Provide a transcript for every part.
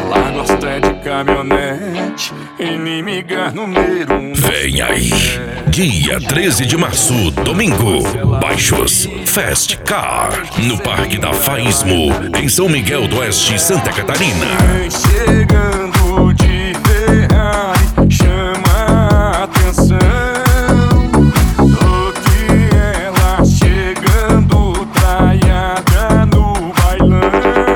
Ela gosta de caminhonete, inimiga número 1. Vem aí, dia 13 de março, domingo, Baixos Fast Car, no Parque da Faismo, em São Miguel do Oeste, Santa Catarina. Vem chegando de Ferrari, chama a atenção. Tô que ela chegando, traiada no bailão.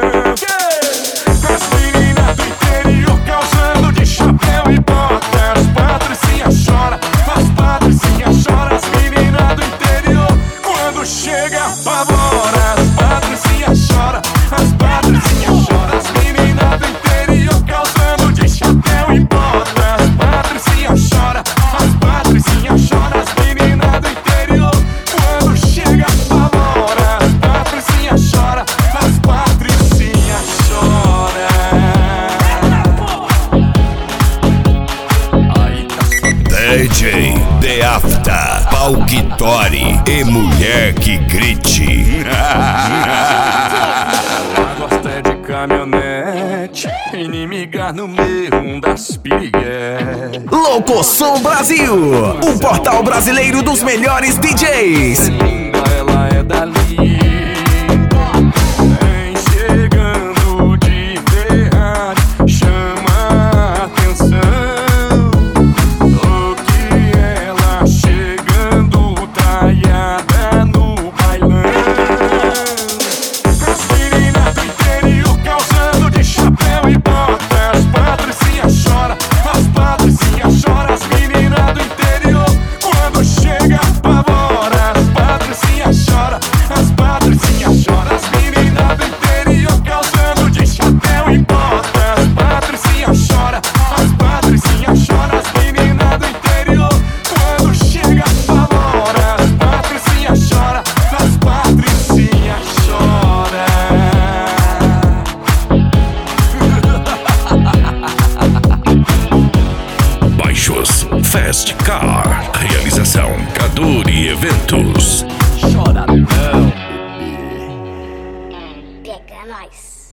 As meninas do interior causando de chapéu e bota. As patricinhas choram, as patricinhas choram. As meninas do interior quando chega apavora. As patricinhas choram, as patricinhas choram. As meninas do interior causando de chapéu e bota. As patricinhas choram, as patricinhas choram. As meninas do interior quando chega apavora. As patricinhas choram, as patricinhas choram. DJ The Afta, pau que tore e mulher que grite. Ela gosta de caminhonete, inimiga número 1 das piriguetes. Locosom Brasil, o portal brasileiro dos melhores DJs. Linda, ela é dali. Vem chegando de Ferrari, chama a atenção. Tô que ela chegando, traiada no bailão. As meninas do interior causando de chapéu e bota. As patricinhas choram, as patricinhas choram. As meninas do interior quando chega apavora. As patricinhas choram, as patricinhas choram. As meninas do interior causando de chapéu e bota. As patricinhas choram, as patricinhas choram. As meninas do interior quando chega apavora. As patricinhas choram, as patricinhas choram. Baixos Fast Car, realização Caduri Eventos. Chora,